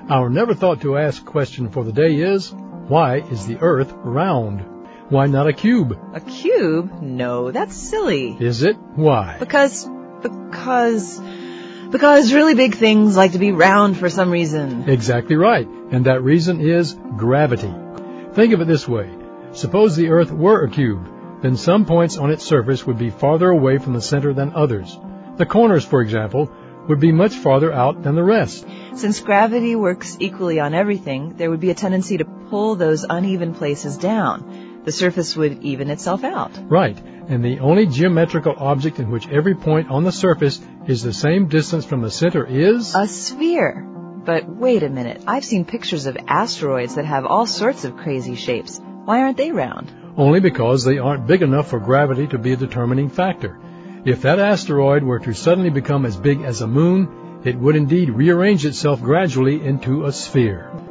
Our never-thought-to-ask question for the day is, why is the Earth round? Why not a cube? A cube? No, that's silly. Is it? Why? Because really big things like to be round for some reason. Exactly right. And that reason is gravity. Think of it this way. Suppose the Earth were a cube. Then some points on its surface would be farther away from the center than others. The corners, for example, would be much farther out than the rest. Since gravity works equally on everything, there would be a tendency to pull those uneven places down. The surface would even itself out. Right, and the only geometrical object in which every point on the surface is the same distance from the center is... a sphere. But wait a minute, I've seen pictures of asteroids that have all sorts of crazy shapes. Why aren't they round? Only because they aren't big enough for gravity to be a determining factor. If that asteroid were to suddenly become as big as a moon, it would indeed rearrange itself gradually into a sphere.